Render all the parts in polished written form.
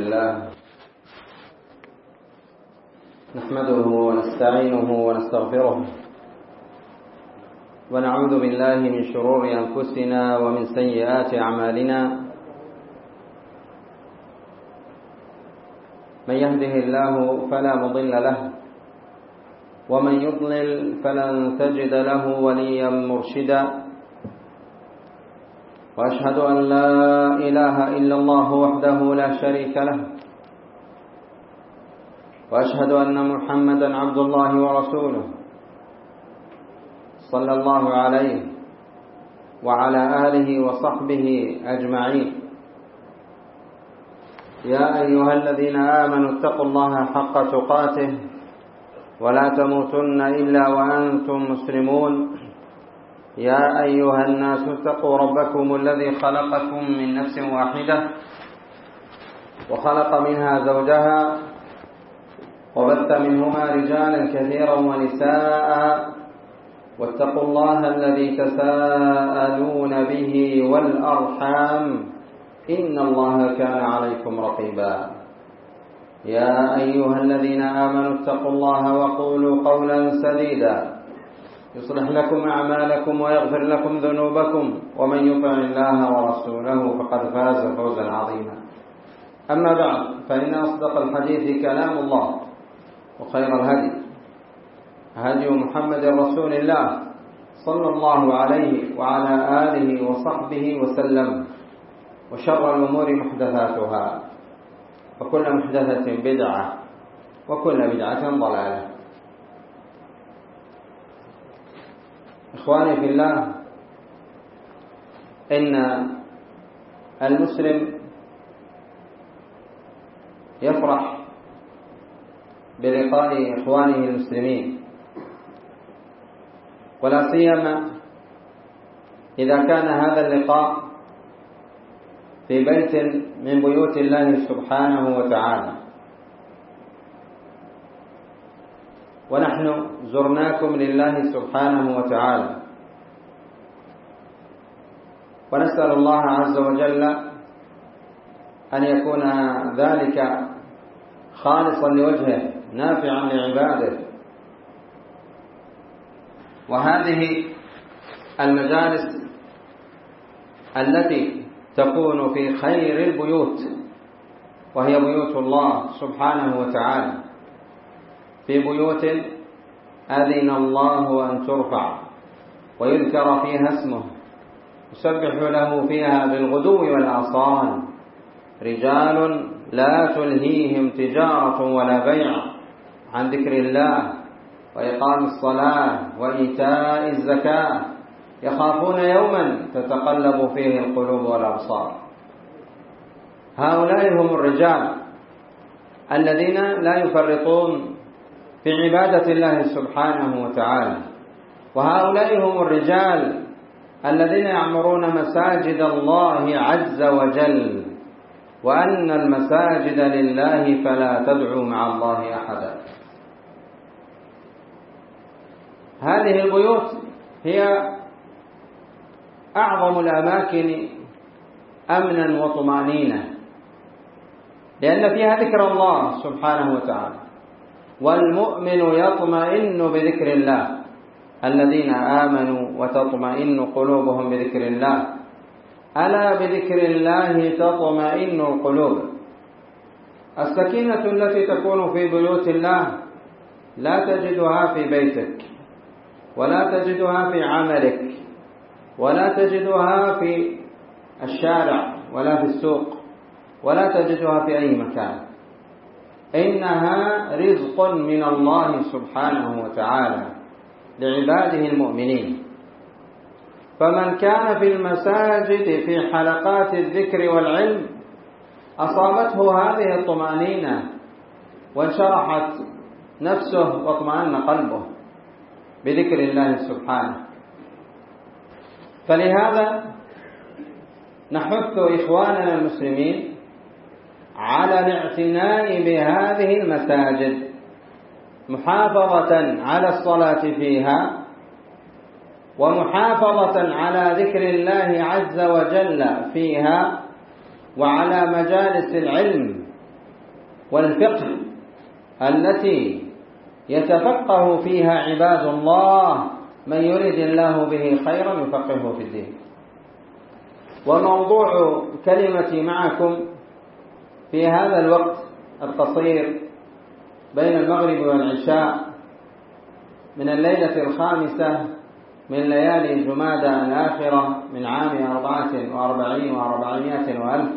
لله نحمده ونستعينه ونستغفره ونعوذ بالله من شرور أنفسنا ومن سيئات أعمالنا من يهده الله فلا مضل له ومن يضلل فلن تجد له وليا مرشدا وأشهد أن لا إله إلا الله وحده لا شريك له وأشهد أن محمدا عبد الله ورسوله صلى الله عليه وعلى آله وصحبه أجمعين يا أيها الذين آمنوا اتقوا الله حق تقاته ولا تموتن إلا وأنتم مسلمون يا أيها الناس اتقوا ربكم الذي خلقكم من نفس واحدة وخلق منها زوجها وبث منهما رجالا كثيرا ونساء واتقوا الله الذي تساءلون به والأرحام إن الله كان عليكم رقيبا يا أيها الذين آمنوا اتقوا الله وقولوا قولا سديدا يصلح لكم أعمالكم ويغفر لكم ذنوبكم ومن يطع الله ورسوله فقد فاز فوزا عظيما أما بعد فإن أصدق الحديث كلام الله وخير الهدي هدي محمد رسول الله صلى الله عليه وعلى آله وصحبه وسلم وشر الأمور محدثاتها وكل محدثة بدعة وكل بدعة ضلالة. إخواني في الله، إن المسلم يفرح بلقاء إخوانه المسلمين، ولا سيما إذا كان هذا اللقاء في بيت من بيوت الله سبحانه وتعالى. ونحن زرناكم لله سبحانه وتعالى، ونسأل الله عز وجل أن يكون ذلك خالصا لوجهه نافعا لعباده. وهذه المجالس التي تكون في خير البيوت وهي بيوت الله سبحانه وتعالى، في بيوت أذن الله أن ترفع ويذكر فيها اسمه يسبح له فيها بالغدو والآصال رجال لا تلهيهم تجارة ولا بيع عن ذكر الله وإقام الصلاة وإيتاء الزكاة يخافون يوما تتقلب فيه القلوب والأبصار. هؤلاء هم الرجال الذين لا يفرطون في عبادة الله سبحانه وتعالى، وهؤلاء هم الرجال الذين يعمرون مساجد الله عز وجل، وأن المساجد لله فلا تدعوا مع الله أحدا. هذه البيوت هي أعظم الأماكن أمنا وطمأنينة، لأن فيها ذكر الله سبحانه وتعالى، والمؤمن يطمئن بذكر الله، الذين آمنوا وتطمئن قلوبهم بذكر الله، ألا بذكر الله تطمئن القلوب. السكينة التي تكون في بيوت الله لا تجدها في بيتك، ولا تجدها في عملك، ولا تجدها في الشارع ولا في السوق، ولا تجدها في أي مكان. إنها رزق من الله سبحانه وتعالى لعباده المؤمنين. فمن كان في المساجد في حلقات الذكر والعلم أصابته هذه الطمأنينة وانشرحت نفسه واطمأن قلبه بذكر الله سبحانه. فلهذا نحث إخواننا المسلمين على الاعتناء بهذه المساجد، محافظة على الصلاة فيها، ومحافظة على ذكر الله عز وجل فيها، وعلى مجالس العلم والفقه التي يتفقه فيها عباد الله، من يريد الله به خيرا يفقهه في الدين. وموضوع كلمتي معكم في هذا الوقت القصير بين المغرب والعشاء من الليلة الخامسة من ليالي جمادى الآخرة من عام 44 و400 وألف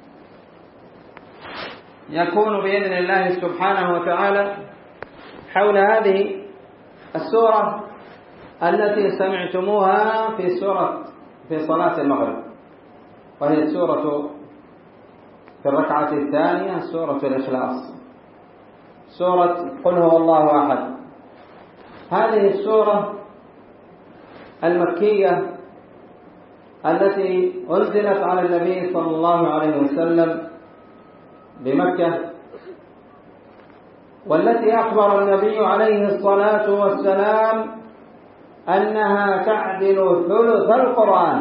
يكون بإذن الله سبحانه وتعالى حول هذه السورة التي سمعتموها في صلاة المغرب، وهي السورة في الركعة الثانية، سورة الإخلاص، سورة قل هو الله أحد. هذه السورة المكية التي أنزلت على النبي صلى الله عليه وسلم بمكة، والتي أخبر النبي عليه الصلاة والسلام أنها تعدل ثلث القرآن،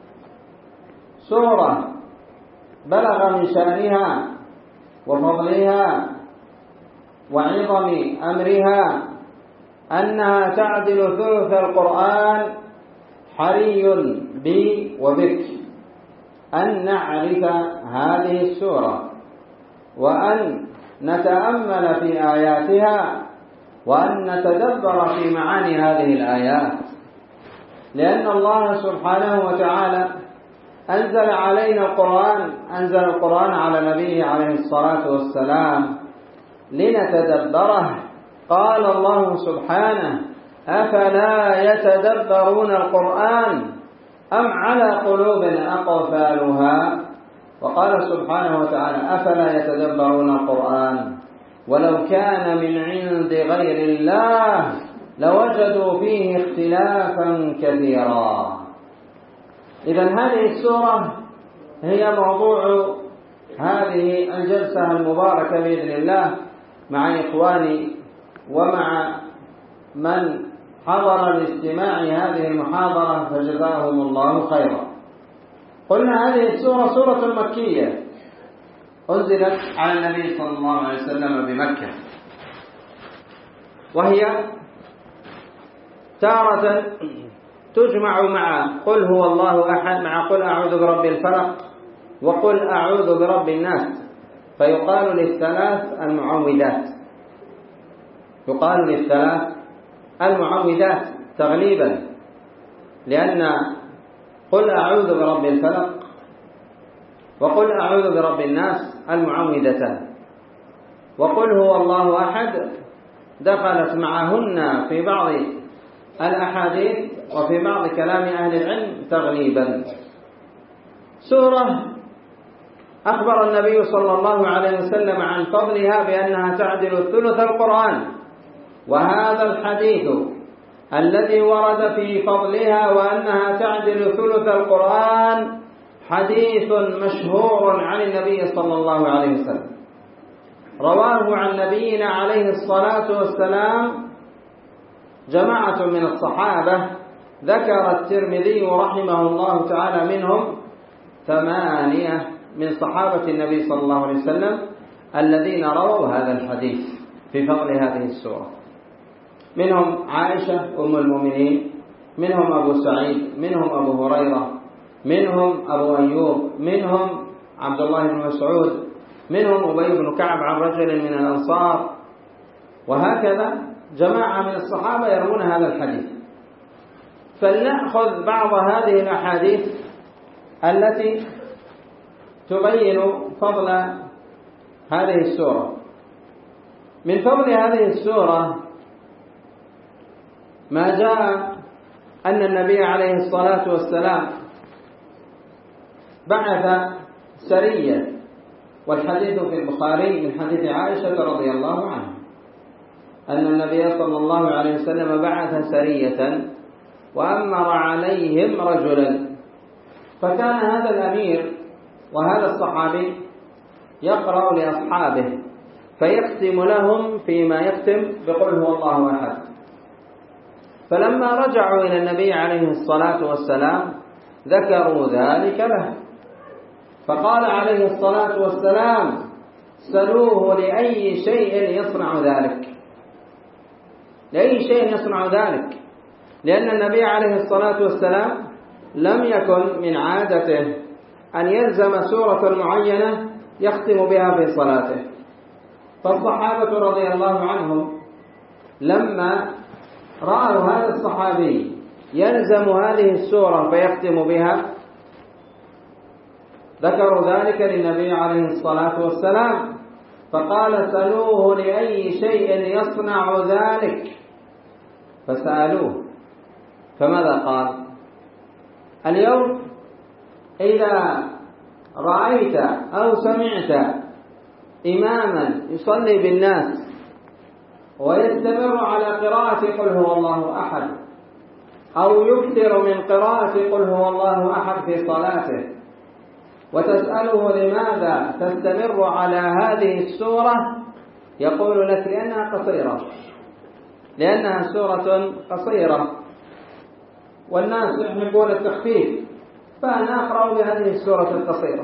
سورة بلغ من شأنها وفضلها وعظم أمرها أنها تعدل ثلث القرآن. حري بي وبك أن نعرف هذه السورة، وأن نتأمل في آياتها، وأن نتدبر في معاني هذه الآيات، لأن الله سبحانه وتعالى أنزل علينا القرآن، أنزل القرآن على نبيه عليه الصلاة والسلام لنتدبره. قال الله سبحانه: أفلا يتدبرون القرآن أم على قلوب أقفالها؟ وقال سبحانه وتعالى: أفلا يتدبرون القرآن ولو كان من عند غير الله لوجدوا فيه اختلافا كثيرا. إذن هذه السورة هي موضوع هذه الجلسة المباركة بإذن الله مع إخواني ومع من حضر لاستماع هذه المحاضرة فجزاهم الله خيرا. قلنا هذه السورة سورة مكية أنزلت على النبي صلى الله عليه وسلم بمكة، وهي تارة تجمع مع قل هو الله أحد مع قل أعوذ برب الفلق وقل أعوذ برب الناس، فيقال للثلاث المعوذات، يقال للثلاث المعوذات تغليبا، لأن قل أعوذ برب الفلق وقل أعوذ برب الناس المعوذتان، وقل هو الله أحد دخلت معهن في بعض الأحاديث وفي بعض كلام أهل العلم تغليبا. سورة أخبر النبي صلى الله عليه وسلم عن فضلها بأنها تعدل ثلث القرآن، وهذا الحديث الذي ورد في فضلها وأنها تعدل ثلث القرآن حديث مشهور عن النبي صلى الله عليه وسلم، رواه عن نبينا عليه الصلاة والسلام جماعة من الصحابة، ذكر الترمذي رحمه الله تعالى منهم 8 من صحابة النبي صلى الله عليه وسلم الذين رووا هذا الحديث في فضل هذه السورة، منهم عائشة أم المؤمنين، منهم أبو سعيد، منهم أبو هريرة، منهم أبو أيوب، منهم عبد الله بن مسعود، منهم أبي بن كعب عن رجل من الأنصار، وهكذا جماعة من الصحابة يروون هذا الحديث. فلنأخذ بعض هذه الأحاديث التي تبين فضل هذه السورة. من فضل هذه السورة ما جاء أن النبي عليه الصلاة والسلام بعث سرية، والحديث في البخاري من حديث عائشة رضي الله عنها أن النبي صلى الله عليه وسلم بعث سرية وأمر عليهم رجلا، فكان هذا الأمير وهذا الصحابي يقرأ لأصحابه فيختم لهم فيما يختم بقول هو الله أحد. فلما رجعوا إلى النبي عليه الصلاة والسلام ذكروا ذلك له، فقال عليه الصلاة والسلام: سلوه لأي شيء يصنع ذلك، لأي شيء يصنع ذلك، لأن النبي عليه الصلاة والسلام لم يكن من عادته أن يلزم سورة معينة يختم بها في صلاته. فالصحابة رضي الله عنهم لما رأوا هذا الصحابي يلزم هذه السورة فيختم بها ذكروا ذلك للنبي عليه الصلاة والسلام، فقال سلوه لأي شيء يصنع ذلك، فسألوه. فماذا قال؟ اليوم إذا رأيت أو سمعت إماما يصلي بالناس ويستمر على قراءة قل هو الله أحد، أو يكثر من قراءة قل هو الله أحد في صلاته، وتسأله لماذا تستمر على هذه السورة، يقول لك لأنها قصيرة، لأنها سورة قصيرة والناس يحبون التخفيف، فأنا أقرأ بهذه السورة القصيرة.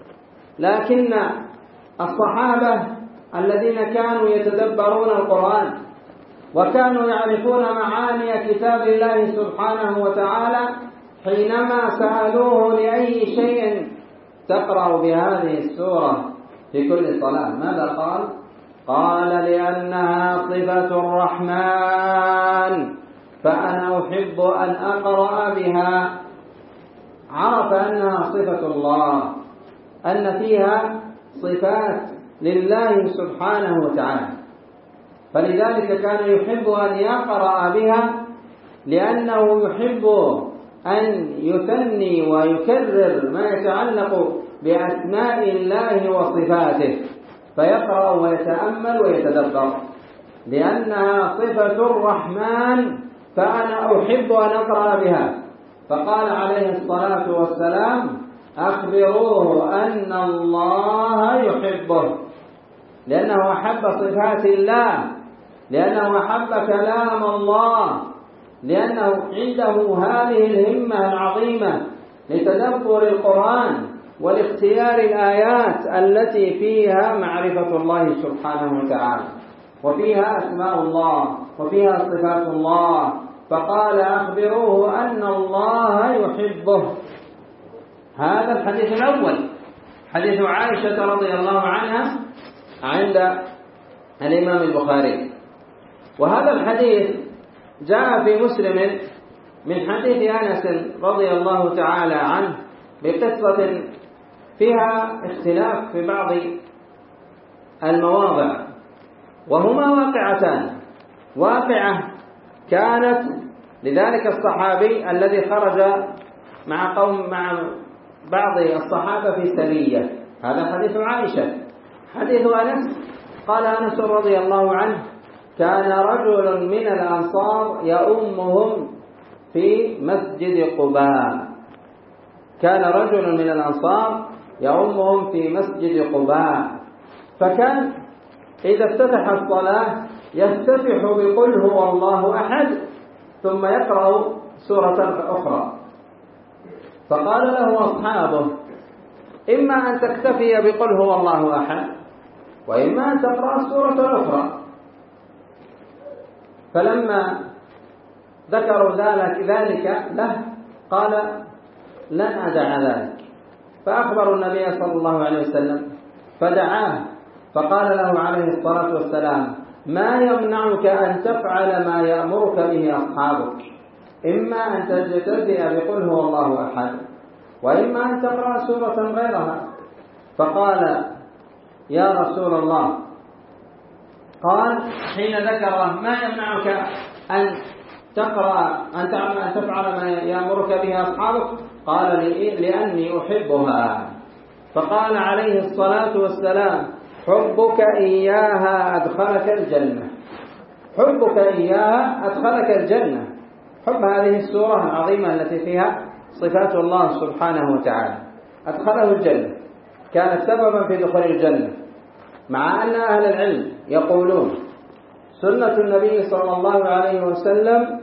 لكن الصحابة الذين كانوا يتدبرون القرآن وكانوا يعرفون معاني كتاب الله سبحانه وتعالى، حينما سألوه لأي شيء تقرأ بهذه السورة في كل صلاة، ماذا قال؟ قال لأنها صفة الرحمن فأنا أحب أن أقرأ بها. عرف أنها صفة الله، أن فيها صفات لله سبحانه وتعالى، فلذلك كان يحب أن يقرأ بها، لأنه يحب أن يثني ويكرر ما يتعلق بأسماء الله وصفاته، فيقرأ ويتأمل ويتدبر. لأنها صفة الرحمن فأنا أحب أن أقرأ بها. فقال عليه الصلاة والسلام أخبروه أن الله يحبه، لأنه أحب صفات الله، لأنه أحب كلام الله، لأنه عنده هذه الهمة العظيمة لتدبر القرآن ولاختيار الآيات التي فيها معرفة الله سبحانه وتعالى، وفيها أسماء الله وفيها صفات الله. فقال أخبروه أن الله يحبه. هذا الحديث الأول، حديث عائشة رضي الله عنها عند الإمام البخاري. وهذا الحديث جاء في مسلم من حديث أنس رضي الله تعالى عنه بقصة فيها اختلاف في بعض المواضع، وهما واقعتان. واقعة كانت لذلك الصحابي الذي خرج مع بعض الصحابة في سرية، هذا حديث عائشة. حديث أنس قال أنس رضي الله عنه كان رجل من الأنصار يؤمهم في مسجد قباء، كان رجل من الأنصار يؤمهم في مسجد قباء، فكان إذا افتتح الصلاة يفتتح بقل هو الله أحد ثم يقرأ سورة أخرى. فقال له أصحابه إما أن تكتفي بقل هو الله أحد وإما أن تقرأ سورة أخرى. فلما ذكروا ذلك له قال لن أدع ذلك، فأخبروا النبي صلى الله عليه وسلم فدعاه، فقال له عليه الصلاة والسلام ما يمنعك أن تفعل ما يأمرك به أصحابك، إما أن تبتدئ بقل هو الله أحد وإما أن تقرأ سورة غيرها. فقال يا رسول الله، قال حين ذكر ما يمنعك أن تفعل ما يأمرك به أصحابك، قال لأني أحبها. فقال عليه الصلاة والسلام حبك إياها أدخلك الجنة، حبك إياها أدخلك الجنة. حب هذه السورة العظيمة التي فيها صفات الله سبحانه وتعالى أدخله الجنة، كانت سببا في دخول الجنة. مع أن أهل العلم يقولون سنة النبي صلى الله عليه وسلم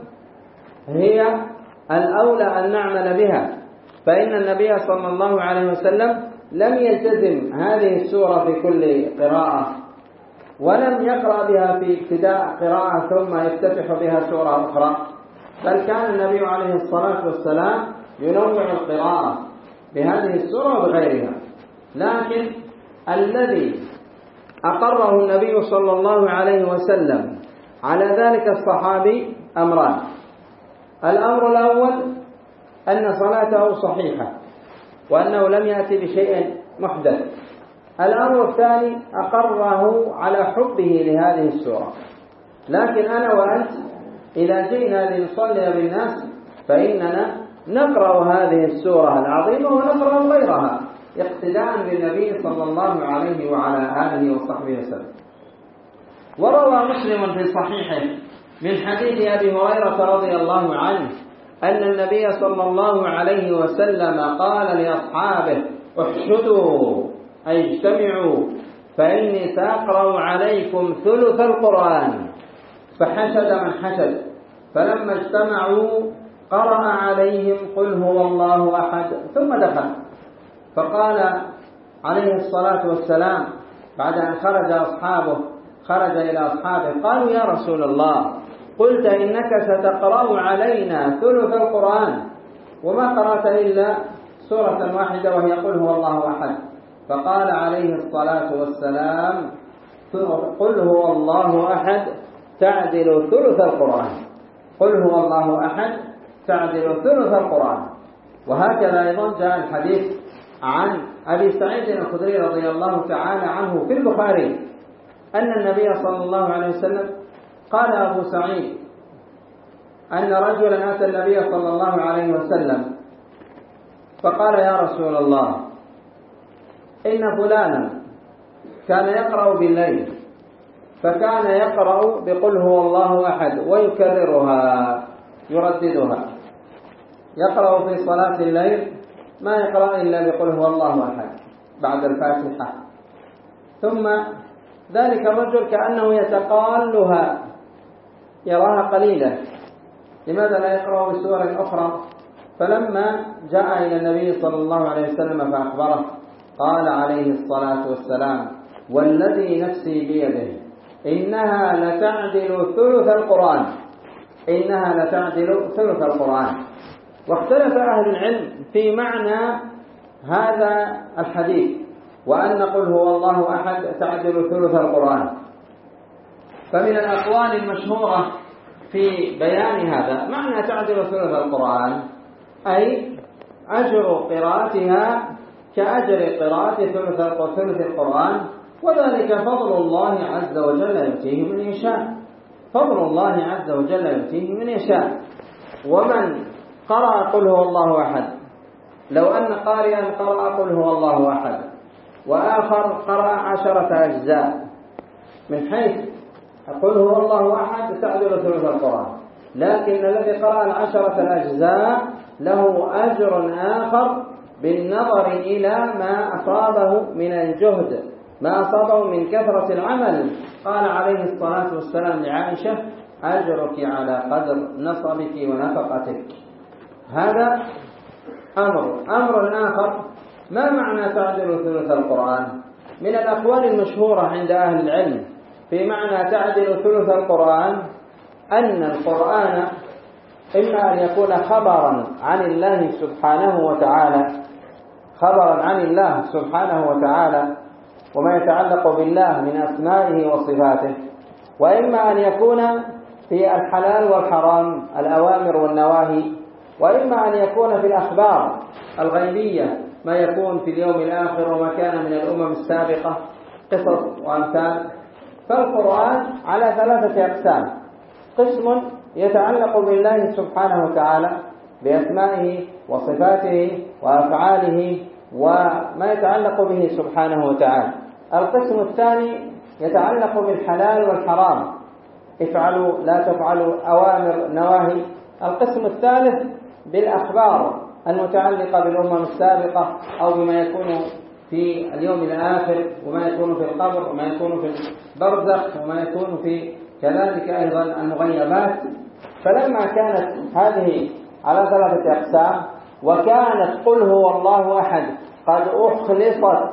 هي الأولى أن نعمل بها، فإن النبي صلى الله عليه وسلم لم يلتزم هذه السورة في كل قراءة، ولم يقرأ بها في ابتداء قراءة ثم يفتتح بها سورة أخرى، بل كان النبي عليه الصلاة والسلام ينوع القراءة بهذه السورة وبغيرها. لكن الذي أقره النبي صلى الله عليه وسلم على ذلك الصحابي أمران: الأمر الأول أن صلاته صحيحة وأنه لم يأتي بشيء محدث. الأمر الثاني أقره على حبه لهذه السورة. لكن أنا وأنت إذا جئنا لنصلي بالناس فإننا نقرأ هذه السورة العظيمة ونقرأ غيرها اقتداء بالنبي صلى الله عليه وعلى آله وصحبه وسلم. وروى مسلم في صحيحه من حديث أبي هريرة رضي الله عنه أن النبي صلى الله عليه وسلم قال لأصحابه: احشدوا أي اجتمعوا فإني سأقرأ عليكم ثلث القرآن. فحشد من حشد، فلما اجتمعوا قرأ عليهم قل هو الله أحد ثم دخل. فقال عليه الصلاة والسلام بعد أن خرج إلى أصحابه قالوا: يا رسول الله، قلت إنك ستقرأ علينا ثلث القرآن وما قرأت إلا سورة واحدة وهي قل هو الله أحد. فقال عليه الصلاة والسلام: قل هو الله أحد تعدل ثلث القرآن. قل هو الله أحد تعدل ثلث القرآن. وهكذا أيضا جاء الحديث عن أبي سعيد الخدري رضي الله تعالى عنه في البخاري أن النبي صلى الله عليه وسلم قال أبو سعيد أن رجلا أتى النبي صلى الله عليه وسلم فقال: يا رسول الله، إن فلانا كان يقرأ بالليل، فكان يقرأ بقل هو الله أحد ويكررها يرددها، يقرأ في صلاة الليل ما يقرأ إلا بقل هو الله أحد بعد الفاتحة. ثم ذلك الرجل كأنه يتقالها يراها قليلة، لماذا لا يقرأ بسورة أخرى؟ فلما جاء إلى النبي صلى الله عليه وسلم فأخبره قال عليه الصلاة والسلام: والذي نفسي بيده إنها لتعدل ثلث القرآن. إنها لتعدل ثلث القرآن. واختلف أهل العلم في معنى هذا الحديث وأن قل هو الله أحد تعدل ثلث القرآن. فمن الأقوال المشهورة في بيان هذا معنى تعدل ثلث القرآن أي أجر قراءتها كأجر قراءة ثلث القرآن، وذلك فضل الله عز وجل يؤتيه من يشاء. فضل الله عز وجل يؤتيه من يشاء. ومن قرأ قل هو الله أحد، لو أن قارئا قرأ قل هو الله أحد وآخر قرأ 10 أجزاء، من حيث قل هو الله أحد تعدل ثلث القرآن، لكن الذي قرأ 10 أجزاء له أجر آخر بالنظر إلى ما أصابه من الجهد، ما أصابه من كثرة العمل. قال عليه الصلاة والسلام لعائشة: أجرك على قدر نصبك ونفقتك. هذا أمر آخر. ما معنى تعدل ثلث القرآن؟ من الأقوال المشهورة عند أهل العلم في معنى تعدل ثلث القرآن أن القرآن إما أن يكون خبرا عن الله سبحانه وتعالى، خبرا عن الله سبحانه وتعالى وما يتعلق بالله من أسمائه وصفاته، وإما أن يكون في الحلال والحرام الأوامر والنواهي، وإما أن يكون في الأخبار الغيبية ما يكون في اليوم الآخر وما كان من الأمم السابقة، قصص وأمثال. فالقرآن على 3 أقسام: قسم يتعلق بالله سبحانه وتعالى بأسمائه وصفاته وأفعاله وما يتعلق به سبحانه وتعالى. القسم الثاني يتعلق بالحلال والحرام، افعلوا لا تفعلوا، أوامر نواهي. القسم الثالث بالأخبار المتعلقة بالأمم السابقة أو بما يكون في اليوم الآخر وما يكون في القبر وما يكون في البرزخ وما يكون في كذلك أيضا المغيبات. فلما كانت هذه على 3 أقسام وكانت قل هو الله أحد قد أخلصت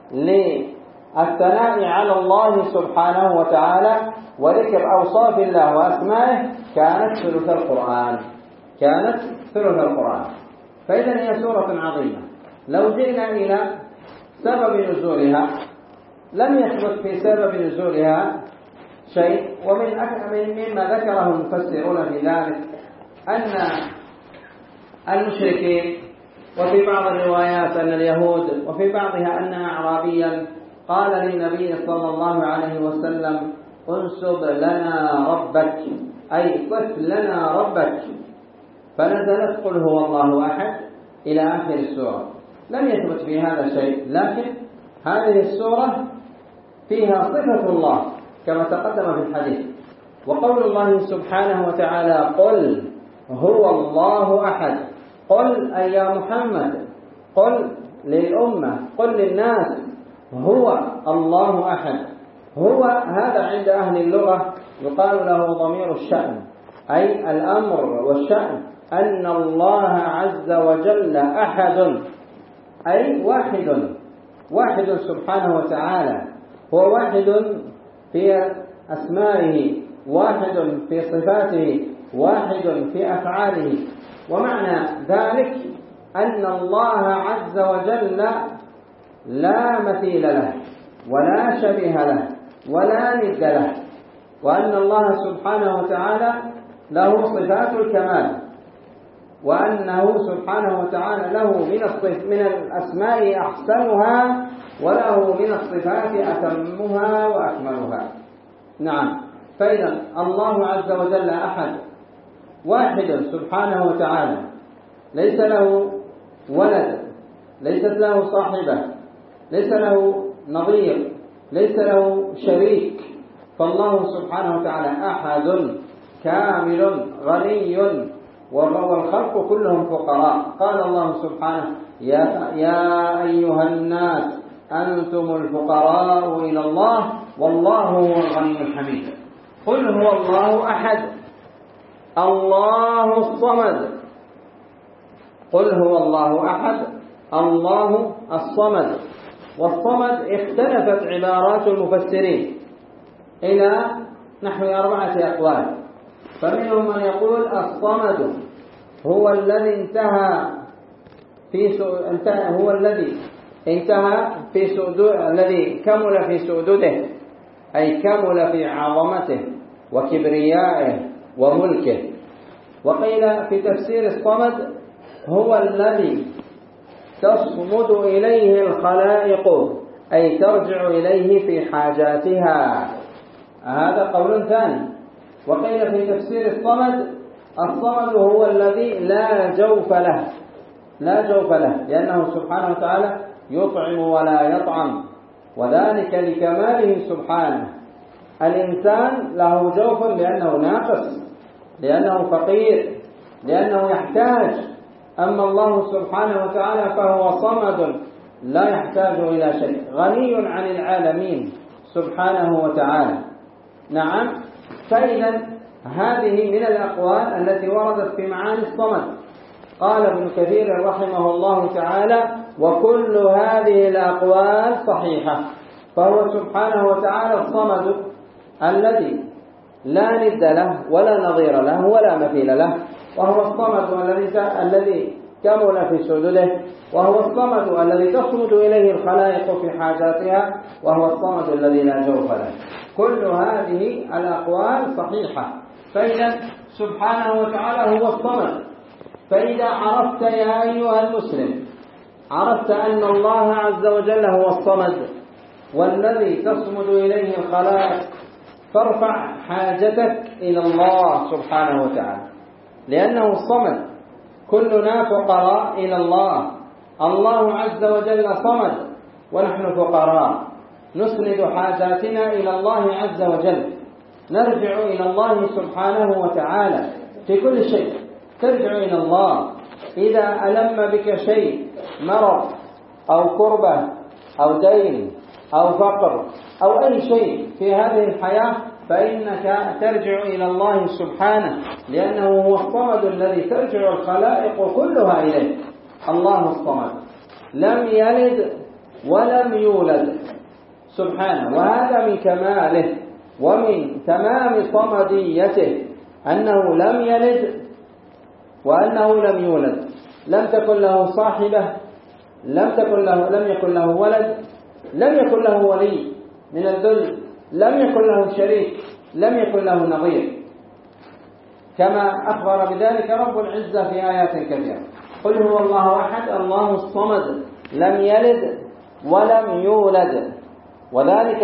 للثناء على الله سبحانه وتعالى وذكر أوصاف الله وأسمائه كانت ثلث القرآن. فإذا هي سورة عظيمة. لو جئنا إلى سبب نزولها لم يثبت في سبب نزولها شيء، مما ذكره المفسرون في ذلك أن المشركين، وفي بعض الروايات أن اليهود، وفي بعضها أن أعرابيا قال للنبي صلى الله عليه وسلم انسب لنا ربك، أي صف لنا ربك، فنزلت قل هو الله أحد إلى آخر السورة. لم يثبت في هذا شيء، لكن هذه السورة فيها صفة الله كما تقدم في الحديث. وقول الله سبحانه وتعالى قل هو الله أحد، قل أي يا محمد، قل للأمة، قل للناس هو الله أحد. هو هذا عند أهل اللغة يقال له ضمير الشأن، أي الأمر والشأن، أن الله عز وجل أحد، أي واحد سبحانه وتعالى. هو واحد في أسمائه، واحد في صفاته، واحد في أفعاله. ومعنى ذلك أن الله عز وجل لا مثيل له ولا شبيه له ولا ند له، وأن الله سبحانه وتعالى له صفات الكمال، وأنه سبحانه وتعالى له من الأسماء أحسنها، وله من الصفات أتمها وأكملها. نعم، فإذا الله عز وجل أحد، واحد سبحانه وتعالى، ليس له ولد، ليست له صاحبة، ليس له نظير، ليس له شريك. فالله سبحانه وتعالى أحد كامل غني، والخلق كلهم فقراء. قال الله سبحانه يا أيها الناس أنتم الفقراء إلى الله والله هو الغني الحميد. قل هو الله أحد الله الصمد. قل هو الله أحد الله الصمد. والصمد اختلفت عبارات المفسرين إلى نحو 4 أقوال. فمنهم من يقول الصمد هو الذي الذي كمل في سؤدده، أي كمل في عظمته وكبريائه وملكه. وقيل في تفسير الصمد هو الذي تصمد إليه الخلائق، أي ترجع إليه في حاجاتها. هذا قول ثاني. وقيل في تفسير الصمد هو الذي لا جوف له، لأنه سبحانه وتعالى يطعم ولا يطعم، وذلك لكماله سبحانه. الإنسان له جوف لأنه ناقص، لأنه فقير، لأنه يحتاج. أما الله سبحانه وتعالى فهو صمد لا يحتاج إلى شيء، غني عن العالمين سبحانه وتعالى. نعم، فإذا هذه من الأقوال التي وردت في معاني الصمد. قال ابن كثير رحمه الله تعالى وكل هذه الأقوال صحيحة. فهو سبحانه وتعالى الصمد الذي لا ند له ولا نظير له ولا مثيل له، وهو الصمد الذي كمل في سؤدده، وهو الصمد الذي تصمد إليه الخلائق في حاجاتها، وهو الصمد الذي لا جوف له. كل هذه الأقوال صحيحة. فإذا سبحانه وتعالى هو الصمد. فإذا عرفت يا أيها المسلم، عرفت أن الله عز وجل هو الصمد والذي تصمد إليه الخلائق، فارفع حاجتك إلى الله سبحانه وتعالى، لأنه الصمد. كلنا فقراء إلى الله. الله عز وجل صمد ونحن فقراء، نسند حاجاتنا إلى الله عز وجل، نرجع إلى الله سبحانه وتعالى في كل شيء. ترجع إلى الله إذا ألم بك شيء، مرض أو كربة أو دين أو فقر أو أي شيء في هذه الحياة، فإنك ترجع إلى الله سبحانه، لأنه هو الصمد الذي ترجع الخلائق كلها إليه. الله الصمد. لم يلد ولم يولد سبحانه، وهذا من كماله ومن تمام صمديته أنه لم يلد وأنه لم يولد، لم تكن له صاحبة، لم يكن له ولد، لم يكن له ولي من الذل، لم يكن له شريك، لم يكن له نظير، كما أخبر بذلك رب العزة في آيات كثيرة. قل هو الله أحد الله الصمد لم يلد ولم يولد، وذلك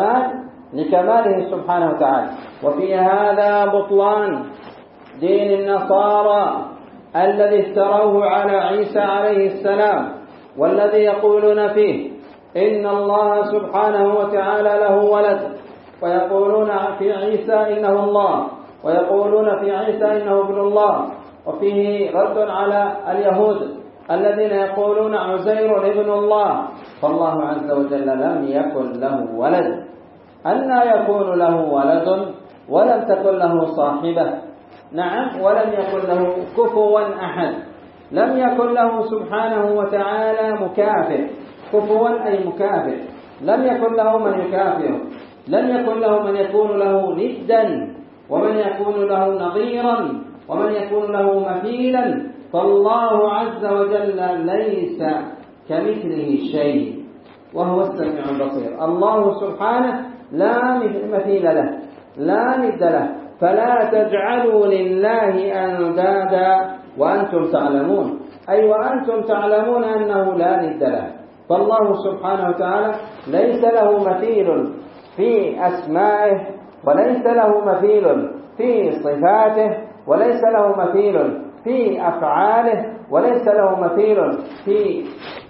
لكماله سبحانه وتعالى. وفي هذا بطلان دين النصارى الذي افتروه على عيسى عليه السلام، والذي يقولون فيه إن الله سبحانه وتعالى له ولد، ويقولون في عيسى إنه الله، ويقولون في عيسى إنه ابن الله. وفيه رد على اليهود الذين يقولون عزير ابن الله، فالله عز وجل لم يكن له ولد، أنى يكون له ولد ولم تكن له صاحبة، نعم، ولم يكن له كفوا أحد، لم يكن له سبحانه وتعالى مكافئ، كفوا أي مكافئ، لم يكن له من يكافئه، لم يكن له من يكون له ندا، ومن يكون له نظيرا، ومن يكون له مثيلا. فالله عز وجل ليس كمثله شيء وهو السميع البصير. الله سبحانه لا مثيل له، لا ند له، فلا تجعلوا لله أندادا وأنتم تعلمون، أي وأنتم تعلمون أنه لا ند له. فالله سبحانه وتعالى ليس له مثيل في أسمائه، وليس له مثيل في صفاته، وليس له مثيل في أفعاله، وليس له مثيل في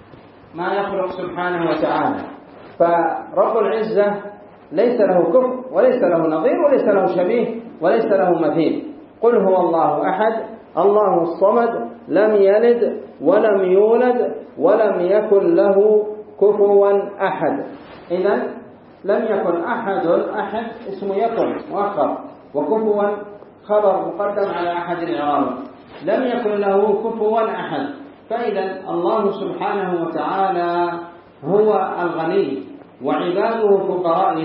ما يخلق سبحانه وتعالى. فرب العزة ليس له كفء وليس له نظير وليس له شبيه وليس له مثيل. قل هو الله أحد الله الصمد لم يلد ولم يولد ولم يكن له كفوا أحد. إذن لم يكن أحد اسم يكن مؤخر، وكفوا خبر مقدم على أحد الإعراب، لم يكن له كفوا أحد. فإذا الله سبحانه وتعالى هو الغني وعباده فقراء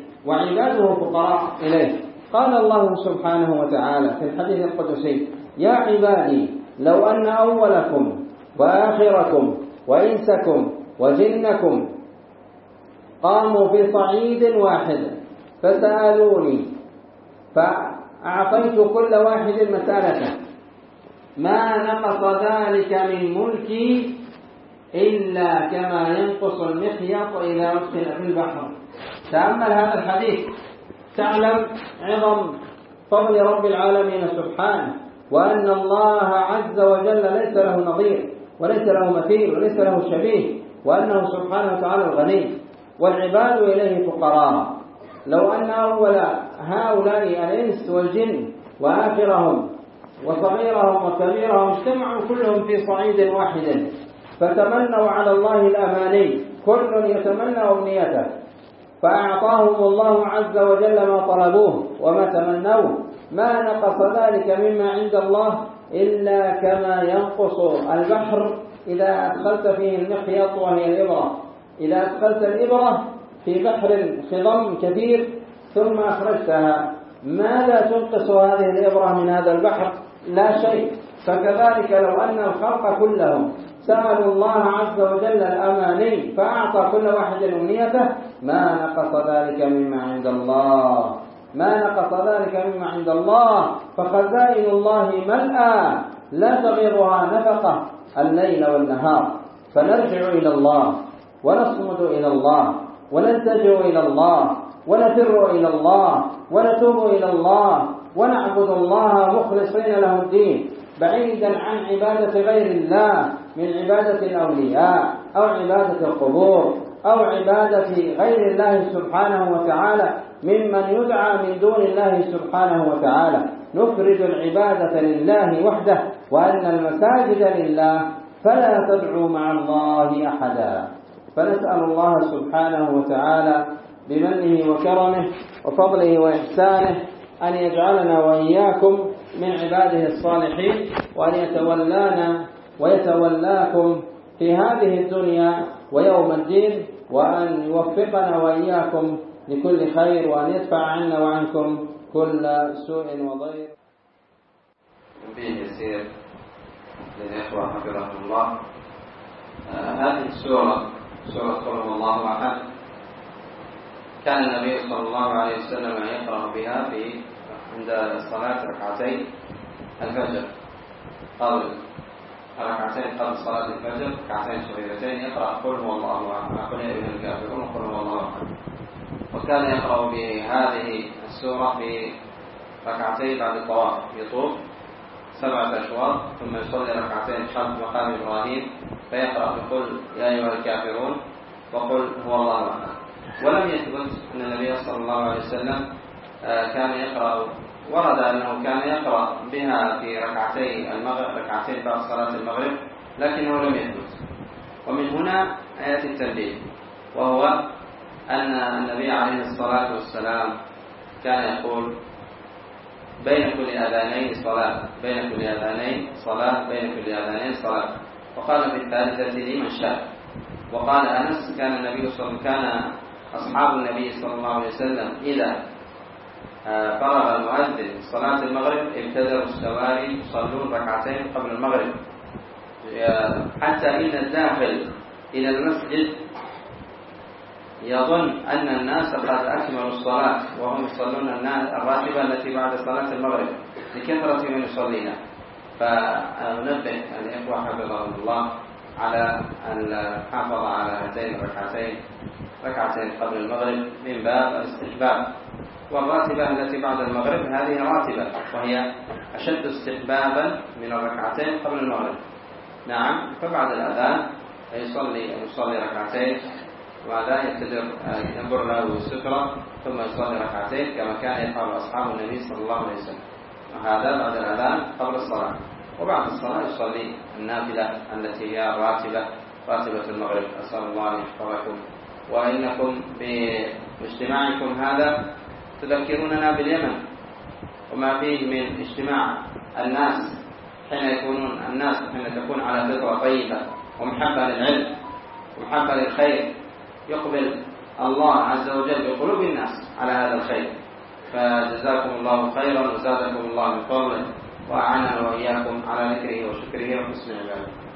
إليه، قال الله سبحانه وتعالى في الحديث القدسي: يا عبادي لو أن أولكم وآخركم وإنسكم وجنكم قاموا في صعيد واحد فسألوني فأعطيت كل واحد مسألته ما نقص ذلك من ملكي إلا كما ينقص المخيط إذا أدخل في البحر. تأمل هذا الحديث تعلم عظم فضل رب العالمين سبحانه، وأن الله عز وجل ليس له نظير وليس له مثيل وليس له شبيه، وأنه سبحانه وتعالى الغني والعباد إليه فقراء. لو أن أول هؤلاء الإنس والجن وآخرهم وصغيرهم وكبيرهم اجتمعوا كلهم في صعيد واحد فتمنوا على الله الأماني، كل يتمنى أمنيته، فأعطاهم الله عز وجل ما طلبوه وما تمنوه، ما نقص ذلك مما عند الله إلا كما ينقص البحر إذا أدخلت فيه المخيط وهي الإبرة. إذا أدخلت الإبرة في بحر خضم كثير ثم أخرجتها، ماذا تنقص هذه الإبرة من هذا البحر؟ لا شيء. فكذلك لو أن الخلق كلهم سألوا الله عز وجل الأماني فأعطى كل واحد أمنيته ما نقص ذلك مما عند الله، ما نقص ذلك مما عند الله. فخزائن الله ملأى لا تغيرها نفقة الليل والنهار. فنرجع إلى الله ونصمد إلى الله ونلتجئ إلى الله ونفر إلى الله ونتوب إلى الله ونعبد الله مخلصين له الدين، بعيدا عن عبادة غير الله من عبادة الأولياء أو عبادة القبور أو عبادة غير الله سبحانه وتعالى ممن يدعى من دون الله سبحانه وتعالى. نفرد العبادة لله وحده، وأن المساجد لله فلا تدعوا مع الله أحدا. فنسأل الله سبحانه وتعالى بمنه وكرمه وفضله وإحسانه أن يجعلنا وإياكم من عباده الصالحين، وأن يتولانا ويتولاكم في هذه الدنيا ويوم الدين، وأن يوفقنا وإياكم لكل خير، وأن يدفع عنا وعنكم كل سوء وضير. تنبيه يسير للإخوة حفظهم الله. هذه السورة سورة قل هو الله أحد كان النبي صلى الله عليه وسلم يقرأ بها عند صلاة ركعتي الفجر، قبل صلاة الفجر ركعتين صغيرتين يقرأ قل هو الله أحد، قل يا أيها الكافرون قل هو الله أحد. وكان يقرأ بهذه السورة في ركعتين بعد الطواف، يطوف 7 أشواط ثم يصلي ركعتين خلف مقام إبراهيم فيقرأ بقل يا أيها الكافرون وقل هو الله أحد. ولم يثبت أن النبي صلى الله عليه وسلم كان يقرأ، ورد أنه كان يقرأ بها في ركعتين بعد صلاة المغرب، لكنه لم يثبت. ومن هنا آية التنبيه، وهو أن النبي عليه الصلاة والسلام كان يقول بين كل أذانين صلاة، بين كل أذانين صلاة، بين كل أذانين صلاة. وقال في الثالثة لمن شاء. وقال أنس كان أصحاب النبي صلى الله عليه وسلم إذا فرغ المؤذن صلاة المغرب ابتدروا السواري يصلون ركعتين قبل المغرب، حتى إن الداخل إلى المسجد يظن أن الناس قد أكملوا الصلاة وهم يصلون الراتبة التي بعد صلاة المغرب لكثرة من يصلينا. فننبه الإخوة حفظهم الله على الحافظ على هاتين الركعتين، ركعتين قبل المغرب من باب الاستحباب. والراتبة التي بعد المغرب هذه راتبة، وهي أشد استحبابا من الركعتين قبل المغرب. نعم، فبعد الأذان يصلي ركعتين، وهذا ينبر له السترة ثم يصلي ركعتين كما كان يفعل أصحاب النبي صلى الله عليه وسلم. وهذا بعد الأذان قبل الصلاة. وبعد الصلاة يصلي النافلة التي هي راتبة المغرب. أسأل الله أن يحفظكم، وإنكم باجتماعكم هذا تذكروننا باليمن وما فيه من اجتماع الناس حين تكون على فطرة طيبة ومحبة للعلم ومحبة للخير، يقبل الله عز وجل بقلوب الناس على هذا الخير. فجزاكم الله خيرا وزادكم الله من فضله، وأعاننا وإياكم على ذكره وشكره وحسن عباده.